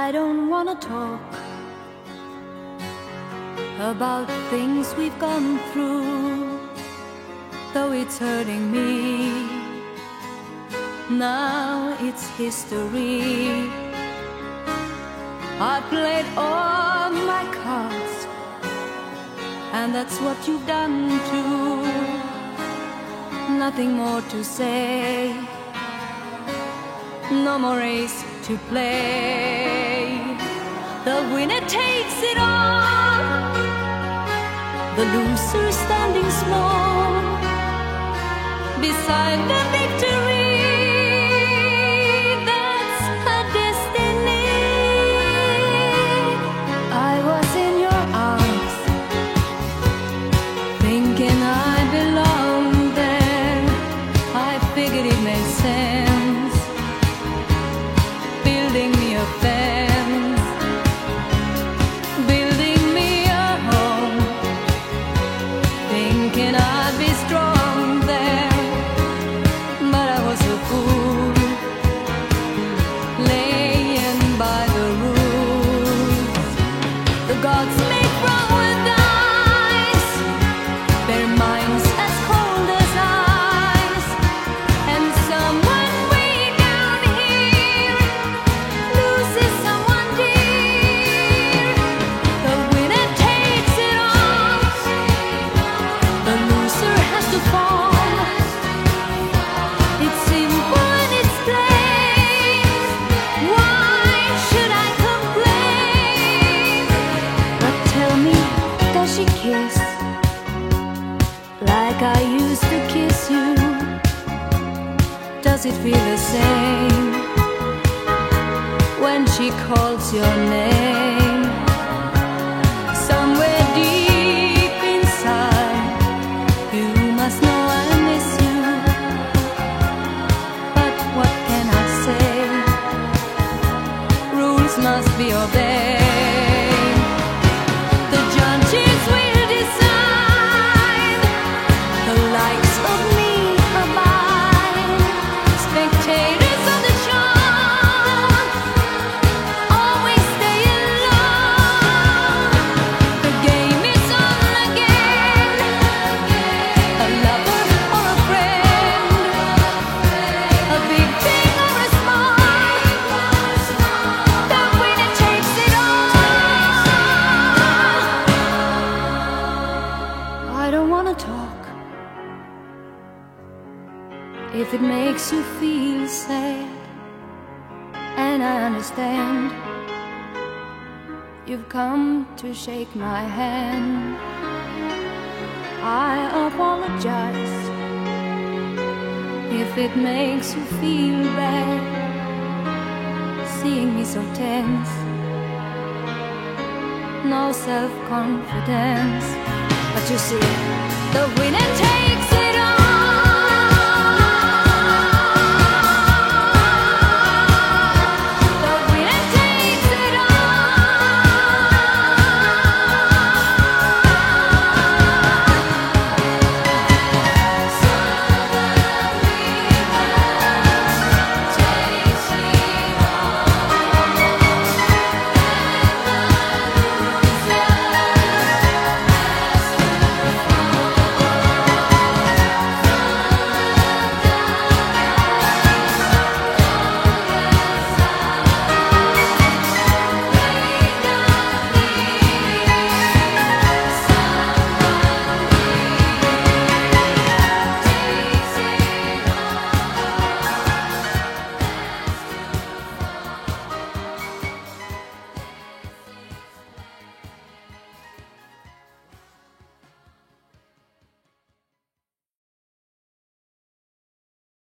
I don't wanna talk about things we've gone through, though it's hurting me. Now it's history. I played all my cards, and that's what you've done too. Nothing more to say, no more race to play. The winner takes it all, the loser standing small beside the victory. That's her destiny. I was in your arms, thinking I belonged there. I figured it made sense, building me a fence, building me a home, thinking I'd be strong there. But I was a fool, laying by the rules. The gods make wrong with eyes, their minds as cold as ice, and someone way down here loses someone dear. The winner takes it all, the loser has to fall. It's simple and it's plain. Why should I complain? But tell me, does she kiss like I used to kiss you? Does it feel the same when she calls your name? Somewhere deep inside, you must know I miss you. But what can I say? Rules must be obeyed. The judges will decide, the likes of me abide. Spectators of the show always stay alone. The game is on again, a lover or a friend, a big thing or a small, the winner takes it all. I don't wanna talk if it makes you feel sad, and I understand. You've come to shake my hand. I apologize if it makes you feel bad, seeing me so tense, no self-confidence. But you see, the winner takes